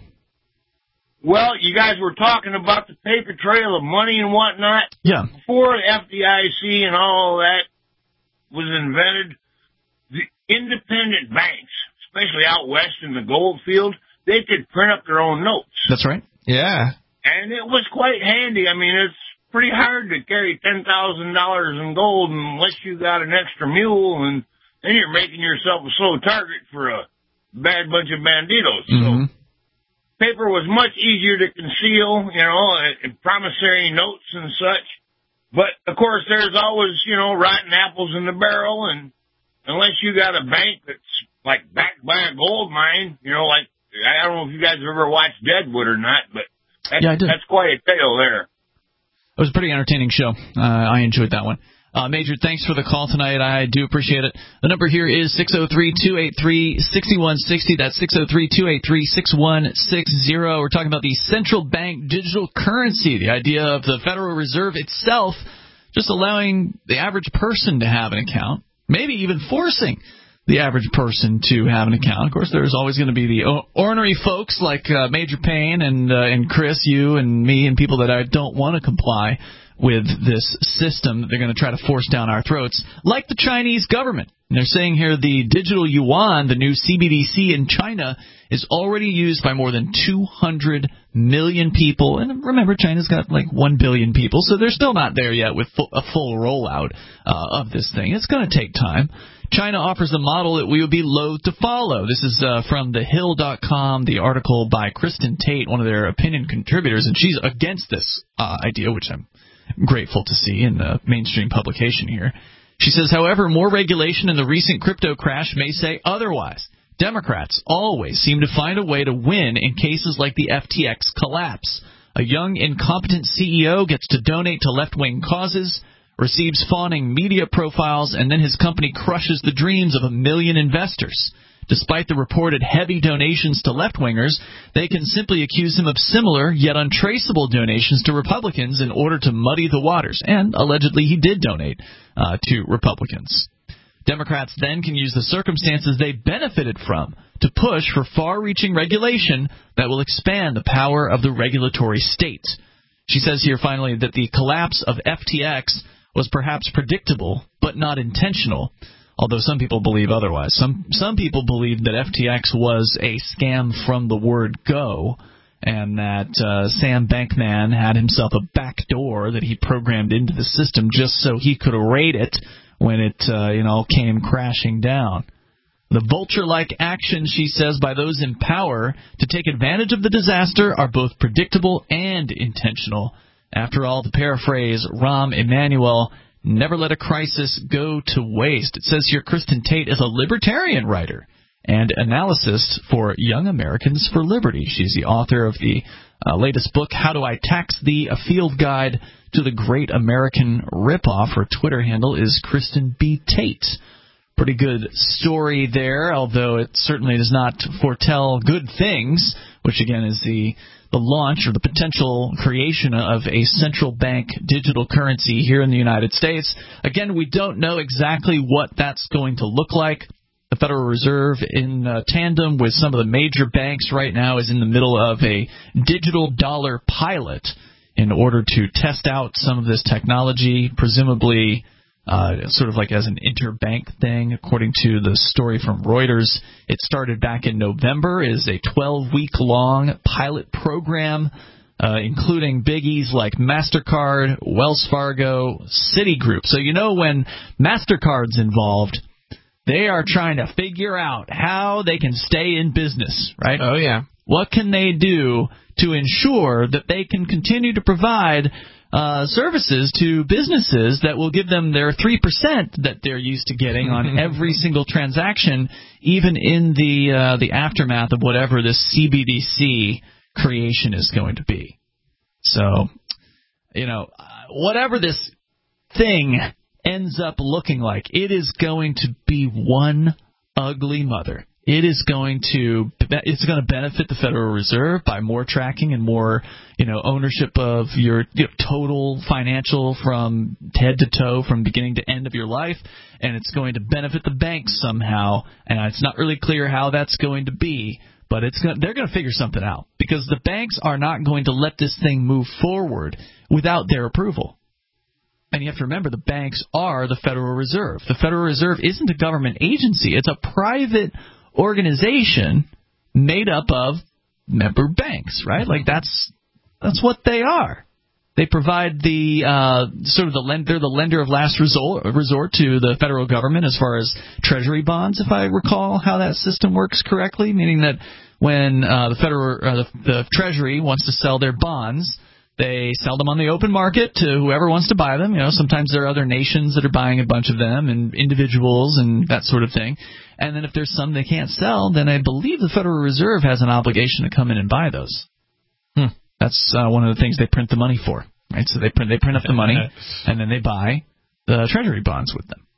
Well, you guys were talking about the paper trail of money and whatnot. Yeah. Before the F D I C and all that was invented, the independent banks, especially out west in the gold field, they could print up their own notes. That's right. Yeah. And it was quite handy. I mean, it's pretty hard to carry ten thousand dollars in gold unless you got an extra mule, and then you're making yourself a slow target for a bad bunch of banditos. Mm-hmm. So paper was much easier to conceal, you know, and promissory notes and such. But, of course, there's always, you know, rotten apples in the barrel, and unless you got a bank that's, like, backed by a gold mine, you know, like, I don't know if you guys have ever watched Deadwood or not, but that's, yeah, I did. that's quite a tale there. It was a pretty entertaining show. Uh, I enjoyed that one. Uh, Major, thanks for the call tonight. I do appreciate it. The number here is six oh three, two eight three, six one six oh. That's six oh three, two eight three, six one six oh. We're talking about the central bank digital currency, the idea of the Federal Reserve itself just allowing the average person to have an account, maybe even forcing the average person to have an account. Of course, there's always going to be the ornery folks like uh, Major Payne and uh, and Chris, you and me, and people that I don't want to comply with this system that they're going to try to force down our throats, like the Chinese government. And they're saying here the digital yuan, the new C B D C in China, is already used by more than two hundred million people. And remember, China's got like one billion people, so they're still not there yet with full, a full rollout uh, of this thing. It's going to take time. China offers a model that we would be loath to follow. This is uh, from the hill dot com, the article by Kristen Tate, one of their opinion contributors, and she's against this uh, idea, which I'm grateful to see in the mainstream publication here. She says, however, more regulation in the recent crypto crash may say otherwise. Democrats always seem to find a way to win in cases like the F T X collapse. A young, incompetent C E O gets to donate to left-wing causes, receives fawning media profiles, and then his company crushes the dreams of a million investors. Despite the reported heavy donations to left-wingers, they can simply accuse him of similar yet untraceable donations to Republicans in order to muddy the waters. And allegedly he did donate uh, to Republicans. Democrats then can use the circumstances they benefited from to push for far-reaching regulation that will expand the power of the regulatory state. She says here finally that the collapse of F T X was perhaps predictable but not intentional. Although some people believe otherwise. Some some people believe that F T X was a scam from the word go, and that uh, Sam Bankman had himself a back door that he programmed into the system just so he could raid it when it uh, you know came crashing down. The vulture-like action, she says, by those in power to take advantage of the disaster are both predictable and intentional. After all, to paraphrase Rahm Emanuel, never let a crisis go to waste. It says here Kristen Tate is a libertarian writer and analyst for Young Americans for Liberty. She's the author of the uh, latest book, How Do I Tax Thee? A Field Guide to the Great American Ripoff. Her Twitter handle is Kristen B. Tate. Pretty good story there, although it certainly does not foretell good things, which again is the the launch or the potential creation of a central bank digital currency here in the United States. Again, we don't know exactly what that's going to look like. The Federal Reserve, in uh, tandem with some of the major banks right now, is in the middle of a digital dollar pilot in order to test out some of this technology, presumably uh, sort of like as an interbank thing. According to the story from Reuters, it started back in November. It is a twelve-week-long pilot program, uh, including biggies like MasterCard, Wells Fargo, Citigroup. So you know when MasterCard's involved, they are trying to figure out how they can stay in business, right? Oh, yeah. What can they do to ensure that they can continue to provide uh, services to businesses that will give them their three percent that they're used to getting on every single transaction, even in the uh, the aftermath of whatever this C B D C creation is going to be. So, you know, whatever this thing ends up looking like, it is going to be one ugly mother. It is going to it's going to benefit the Federal Reserve by more tracking and more, you know, ownership of your you know, total financial from head to toe, from beginning to end of your life, and it's going to benefit the banks somehow. And it's not really clear how that's going to be, but it's going, they're going to figure something out, because the banks are not going to let this thing move forward without their approval. And you have to remember, the banks are the Federal Reserve. The Federal Reserve isn't a government agency. It's a private organization made up of member banks, right? Like that's that's what they are. They provide the uh, sort of the lend, they're the lender of last resort, resort to the federal government as far as Treasury bonds, if I recall how that system works correctly. Meaning that when uh, the federal uh, the, the Treasury wants to sell their bonds, they sell them on the open market to whoever wants to buy them. You know, sometimes there are other nations that are buying a bunch of them, and individuals and that sort of thing. And then if there's some they can't sell, then I believe the Federal Reserve has an obligation to come in and buy those. Hmm. That's uh, one of the things they print the money for, right? So they print they print up the money, and then they buy the Treasury bonds with them.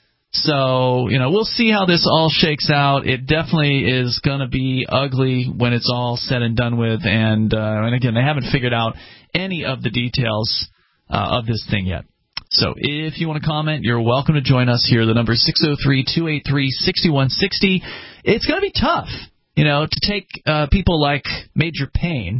So, you know, we'll see how this all shakes out. It definitely is going to be ugly when it's all said and done with. And, uh, and again, they haven't figured out any of the details uh, of this thing yet. So if you want to comment, you're welcome to join us here. The number is six oh three, two eight three, six one six oh. It's going to be tough, you know, to take uh, people like Major Payne,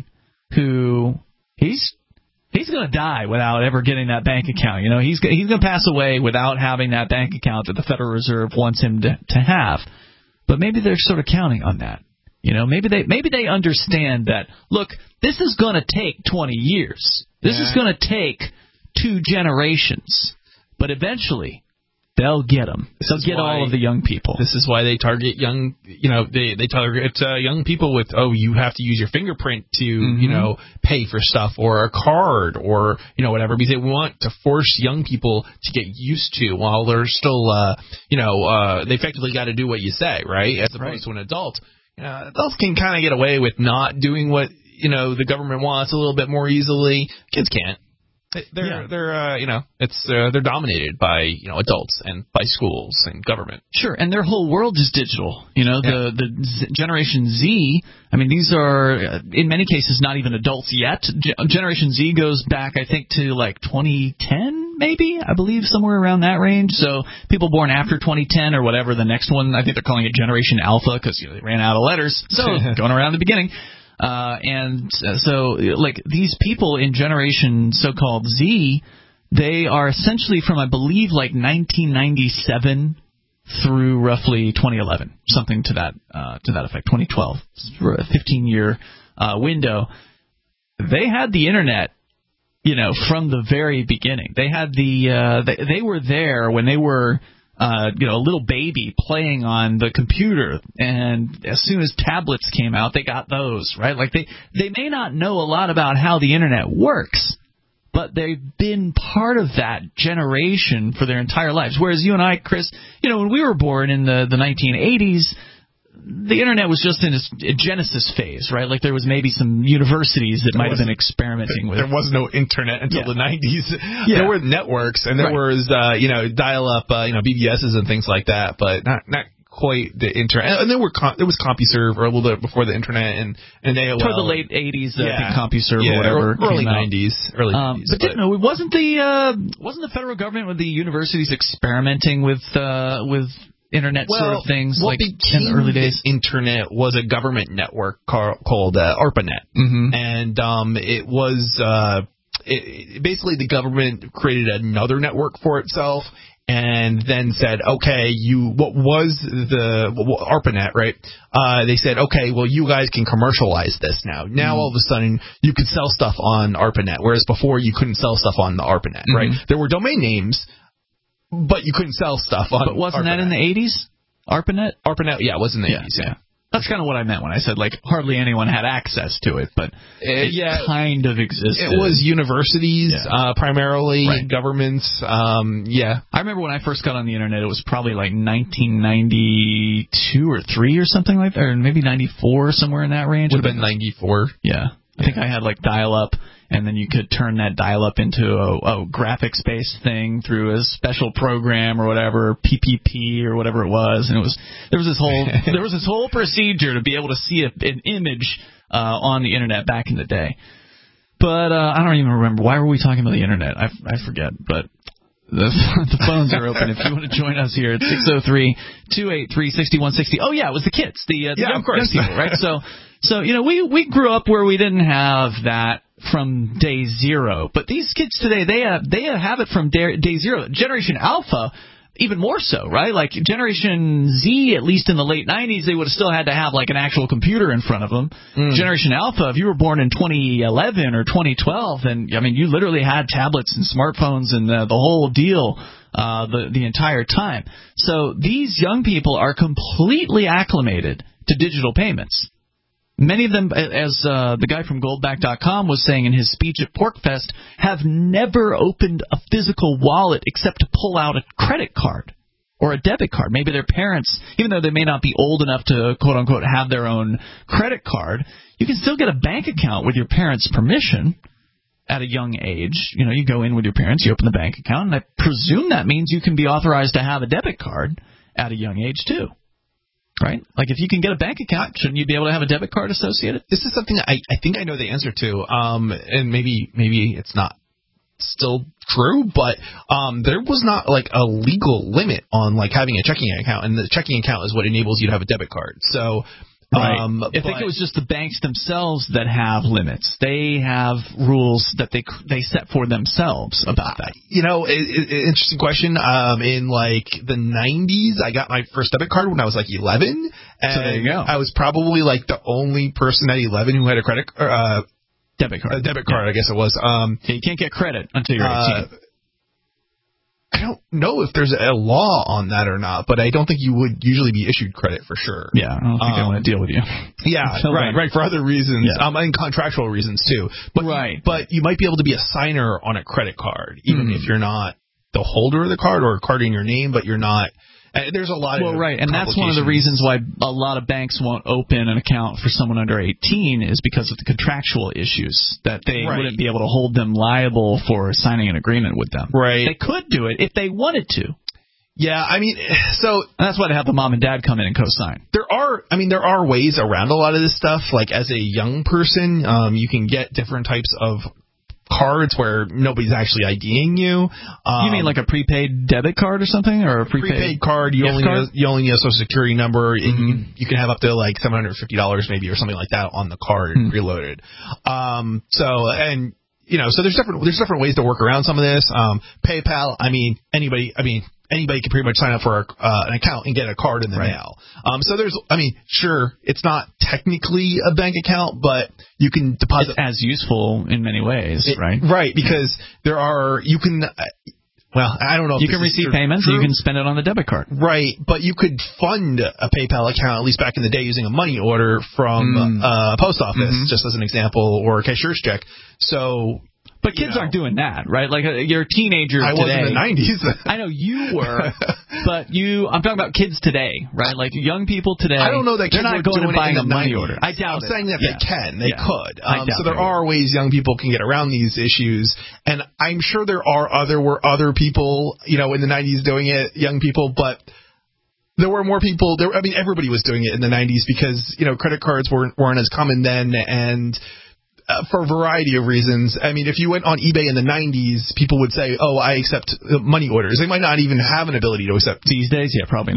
who he's he's going to die without ever getting that bank account. You know, he's he's going to pass away without having that bank account that the Federal Reserve wants him to, to have. But maybe they're sort of counting on that. You know, maybe they maybe they understand that, look, this is going to take twenty years. This yeah. is going to take two generations. But eventually, they'll get them. This they'll get why, all of the young people. This is why they target young, you know, they, they target uh, young people with, oh, you have to use your fingerprint to, mm-hmm. you know, pay for stuff, or a card, or, you know, whatever, because they want to force young people to get used to while they're still, uh, you know, uh, they effectively got to do what you say, right? As opposed right. to an adult. Uh, adults can kind of get away with not doing what, you know, the government wants a little bit more easily. Kids can't. They're yeah. they're uh, you know it's uh, they're dominated by you know adults and by schools and government. Sure, and their whole world is digital. You know, yeah. the the Z- Generation Z. I mean, these are in many cases not even adults yet. G- Generation Z goes back, I think, to like twenty ten, maybe, I believe, somewhere around that range. So people born after twenty ten or whatever the next one. I think they're calling it Generation Alpha because you know, they ran out of letters. So going around the beginning. Uh, and so, like, these people in Generation so-called Z, they are essentially from, I believe, like nineteen ninety-seven through roughly twenty eleven, something to that uh, to that effect, twenty twelve, for a fifteen-year uh, window. They had the Internet, you know, from the very beginning. They had the uh, they, they were there when they were. Uh, you know, a little baby playing on the computer, and as soon as tablets came out, they got those, right? Like they, they may not know a lot about how the Internet works, but they've been part of that generation for their entire lives. Whereas you and I, Chris, you know, when we were born in the, the nineteen eighties, the Internet was just in its genesis phase, right? Like there was maybe some universities that there might have been experimenting with it. There was no Internet until yeah. the nineties. Yeah. There were networks, and there right. was, uh, you know, dial-up, uh, you know, B B S's and things like that, but not not quite the Internet. And there were com- there was CompuServe, or a little bit before the Internet, and, and A O L. Toward the late eighties, uh, yeah. I think CompuServe yeah, or whatever early came nineties, out. early um, nineties. But, but no, it wasn't the uh, wasn't the federal government with the universities experimenting with uh, with Internet well, sort of things what like in the early days? The Internet was a government network car- called uh, ARPANET, mm-hmm. and um, it was uh, it, basically the government created another network for itself, and then said, okay, you what was the what, ARPANET, right? Uh, they said, okay, well, you guys can commercialize this now. Now, mm-hmm. all of a sudden, you could sell stuff on ARPANET, whereas before you couldn't sell stuff on the ARPANET, mm-hmm. right? There were domain names, but you couldn't sell stuff on. But wasn't ARPANET. that in the eighties? ARPANET? ARPANET, yeah, it was in the yeah, eighties, yeah. yeah. That's kind of what I meant when I said, like, hardly anyone had access to it, but it, it yeah, kind of existed. It was universities, yeah. uh, primarily, right. governments, um, yeah. I remember when I first got on the Internet, it was probably like nineteen ninety-two or three or something like that, or maybe ninety-four, somewhere in that range. Would have been ninety-four. Yeah. I think I had, like, dial-up, and then you could turn that dial-up into a, a graphics-based thing through a special program or whatever, P P P or whatever it was, and it was there was this whole there was this whole procedure to be able to see a, an image uh, on the Internet back in the day. But uh, I don't even remember. Why were we talking about the Internet? I, I forget, but the, the phones are open. If you want to join us here at six oh three, two eight three, six one six oh. Oh, yeah, it was the kids, the, uh, the yeah, young, of course. young people, right? So, so, you know, we, we grew up where we didn't have that from day zero. But these kids today, they have, they have it from day, day zero. Generation Alpha, even more so, right? Like Generation Z, at least in the late nineties, they would have still had to have like an actual computer in front of them. Mm. Generation Alpha, if you were born in twenty eleven or twenty twelve, then, I mean, you literally had tablets and smartphones and the, the whole deal uh, the, the entire time. So these young people are completely acclimated to digital payments. Many of them, as uh, the guy from Goldback dot com was saying in his speech at PorkFest, have never opened a physical wallet except to pull out a credit card or a debit card. Maybe their parents, even though they may not be old enough to, quote-unquote, have their own credit card, you can still get a bank account with your parents' permission at a young age. You know, you go in with your parents, you open the bank account, and I presume that means you can be authorized to have a debit card at a young age, too. Right? Like, if you can get a bank account, shouldn't you be able to have a debit card associated? This is something I, I think I know the answer to, um, and maybe maybe it's not still true, but um, there was not, like, a legal limit on, like, having a checking account, and the checking account is what enables you to have a debit card. So... Right. Um, I think it was just the banks themselves that have limits. They have rules that they they set for themselves about that. You know, it, it, interesting question. Um, in like the nineties, I got my first debit card when I was like eleven. And so there you go. I was probably like the only person at eleven who had a credit uh, debit card. A debit card, yeah. I guess it was. Um, yeah, you can't get credit until you're eighteen. Uh, I don't know if there's a law on that or not, but I don't think you would usually be issued credit for sure. Yeah, I don't think um, I want to deal with you. Yeah, right, right, for other reasons, yeah. um, and contractual reasons too. But, right. But you might be able to be a signer on a credit card, even mm-hmm. if you're not the holder of the card or a card in your name, but you're not. Uh, there's a lot well, of Well, right, and that's one of the reasons why a lot of banks won't open an account for someone under eighteen is because of the contractual issues, that they right. wouldn't be able to hold them liable for signing an agreement with them. Right. They could do it if they wanted to. Yeah, I mean, so... And that's why they have the mom and dad come in and co-sign. There are, I mean, there are ways around a lot of this stuff. Like, as a young person, um, you can get different types of cards where nobody's actually IDing you. Um, you mean like a prepaid debit card or something, or a prepaid, prepaid card? You only card? Need a, you only need a social security number. Mm-hmm. And you, you can have up to like seven hundred fifty dollars maybe or something like that on the card mm-hmm. preloaded. Um, so and you know, so there's different there's different ways to work around some of this. Um, PayPal. I mean, anybody. I mean. Anybody can pretty much sign up for a, uh, an account and get a card in the right. mail. Um, so there's, I mean, sure, it's not technically a bank account, but you can deposit. It's as useful in many ways, it, right? Right, because there are, you can, uh, well, I don't know. If you can receive payments, true. You can spend it on the debit card. Right, but you could fund a PayPal account, at least back in the day, using a money order from mm. uh, a post office, mm-hmm. just as an example, or a cashier's check. So... But kids you know, aren't doing that, right? Like, uh, you're a teenager I today. was in the nineties. I know you were, but you, I'm talking about kids today, right? Like, young people today. I don't know that kids they're not are going doing and buying it a in the money nineties. order. I doubt I'm it. saying that yeah. they can. They yeah. could. Um, so there they are will. ways young people can get around these issues. And I'm sure there are other, were other people, you know, in the nineties doing it, young people, but... There were more people. There, I mean, everybody was doing it in the nineties because, you know, credit cards weren't, weren't as common then, and... Uh, for a variety of reasons. I mean, if you went on eBay in the nineties, people would say, oh, I accept money orders. They might not even have an ability to accept. These days, yeah, probably not.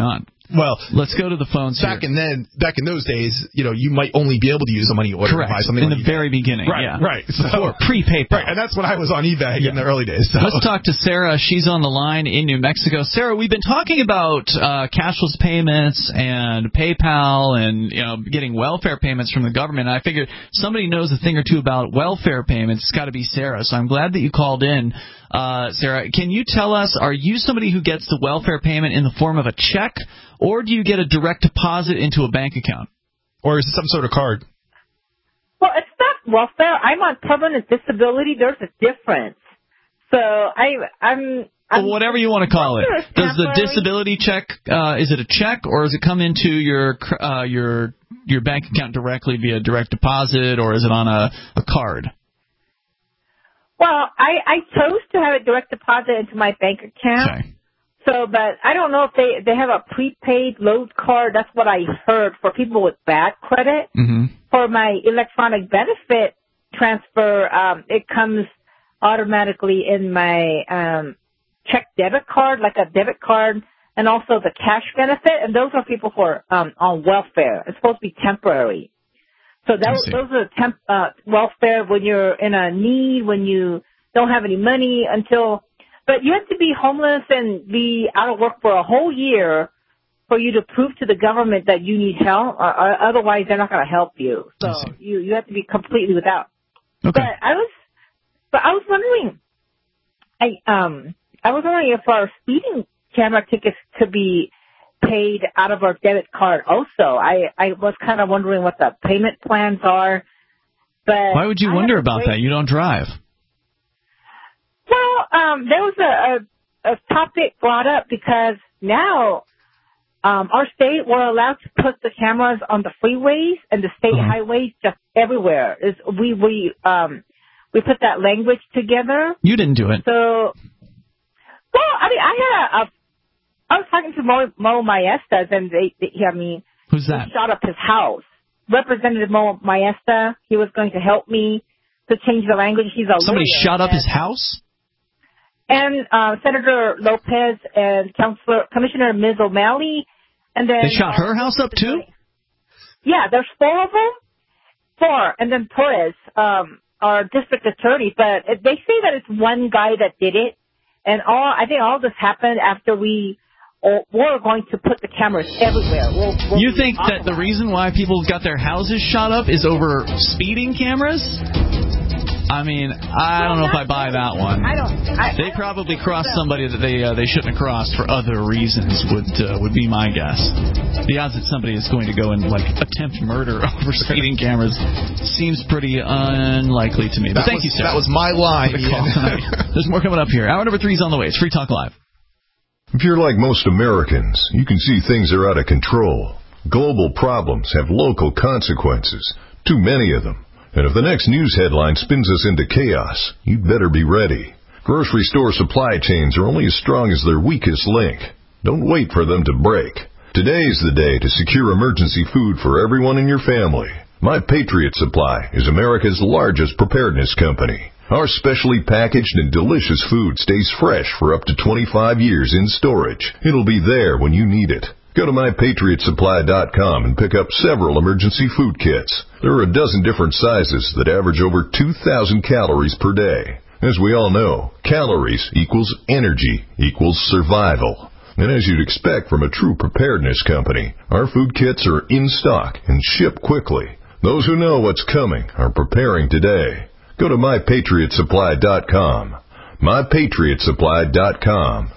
Well, let's go to the phones back here. in then, back in those days, you know, you might only be able to use a money order Correct. to buy something in on the eBay. very beginning. Right, yeah. right. So, Before pre-PayPal. Right, and that's when I was on eBay yeah. in the early days. So. Let's talk to Sarah. She's on the line in New Mexico. Sarah, we've been talking about uh, cashless payments and PayPal and you know getting welfare payments from the government. And I figured somebody knows a thing or two about welfare payments. It's got to be Sarah. So I'm glad that you called in. Uh, Sarah, can you tell us, are you somebody who gets the welfare payment in the form of a check, or do you get a direct deposit into a bank account? Or is it some sort of card? Well, it's not welfare. I'm on permanent disability. There's a difference. So I, I'm... I'm well, whatever you want to call it. Does the disability check, uh, is it a check, or does it come into your uh, your your bank account directly via direct deposit, or is it on a, a card? Well, I, I chose to have a direct deposit into my bank account. Okay. So, but I don't know if they, they have a prepaid load card. That's what I heard for people with bad credit. Mm-hmm. For my electronic benefit transfer, um, it comes automatically in my um, check debit card, like a debit card, and also the cash benefit. And those are people who are um, on welfare. It's supposed to be temporary. So that, those are temp, uh, welfare when you're in a need, when you don't have any money until, but you have to be homeless and be out of work for a whole year for you to prove to the government that you need help, or, or otherwise they're not going to help you. So you, you have to be completely without. Okay. But I was, but I was wondering, I, um, I was wondering if our speeding camera tickets could be paid out of our debit card also. I, I was kind of wondering what the payment plans are. But why would you I wonder about great... that? You don't drive. Well, um, there was a, a, a topic brought up because now um, our state, we're allowed to put the cameras on the freeways and the state uh-huh. highways just everywhere. It's, we we um, we put that language together. You didn't do it. So, well, I mean, I had a, a I was talking to Mo, Mo Maestas, and they, they, I mean, who's that? He shot up his house. Representative Mo Maesta, he was going to help me to change the language. He's a Somebody lawyer, shot up and, his house? And uh, Senator Lopez and Councilor, Commissioner Miz O'Malley. And then, they shot uh, her house up, too? Yeah, there's four of them. Four. And then Torres, um, our district attorney. But they say that it's one guy that did it. And all I think all this happened after we... Or we're going to put the cameras everywhere. We'll, we'll you think that the reason why people got their houses shot up is over speeding cameras? I mean, I don't know if I buy that one. I don't. I, they probably crossed somebody that they uh, they shouldn't have crossed for other reasons. Would uh, would be my guess. The odds that somebody is going to go and like attempt murder over speeding cameras seems pretty unlikely to me. But that thank was, you, Sarah. That was my line. There's more coming up here. Hour number three is on the way. It's Free Talk Live. If you're like most Americans, you can see things are out of control. Global problems have local consequences, too many of them. And if the next news headline spins us into chaos, you'd better be ready. Grocery store supply chains are only as strong as their weakest link. Don't wait for them to break. Today's the day to secure emergency food for everyone in your family. My Patriot Supply is America's largest preparedness company. Our specially packaged and delicious food stays fresh for up to twenty-five years in storage. It'll be there when you need it. Go to my patriot supply dot com and pick up several emergency food kits. There are a dozen different sizes that average over two thousand calories per day. As we all know, calories equals energy equals survival. And as you'd expect from a true preparedness company, our food kits are in stock and ship quickly. Those who know what's coming are preparing today. Go to my patriot supply dot com. my patriot supply dot com.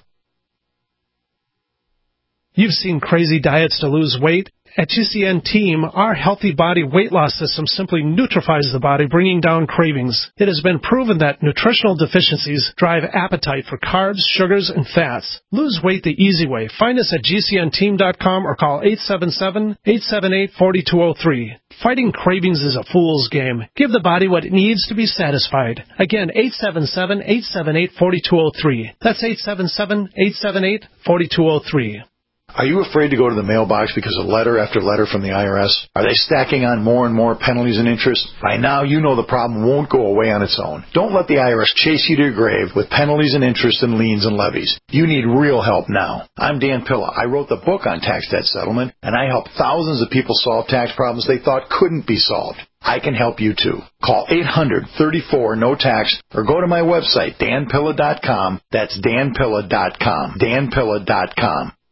You've seen crazy diets to lose weight. At G C N Team, our healthy body weight loss system simply neutralizes the body, bringing down cravings. It has been proven that nutritional deficiencies drive appetite for carbs, sugars, and fats. Lose weight the easy way. Find us at G C N team dot com or call eight seven seven, eight seven eight, four two zero three. Fighting cravings is a fool's game. Give the body what it needs to be satisfied. Again, eight seven seven, eight seven eight, four two zero three. That's eight seven seven, eight seven eight, four two zero three. Are you afraid to go to the mailbox because of letter after letter from the I R S? Are they stacking on more and more penalties and interest? By now, you know the problem won't go away on its own. Don't let the I R S chase you to your grave with penalties and interest and liens and levies. You need real help now. I'm Dan Pilla. I wrote the book on tax debt settlement, and I help thousands of people solve tax problems they thought couldn't be solved. I can help you too. Call eight hundred, thirty-four, no tax or go to my website, dan pilla dot com. That's dan pilla dot com. dan pilla dot com.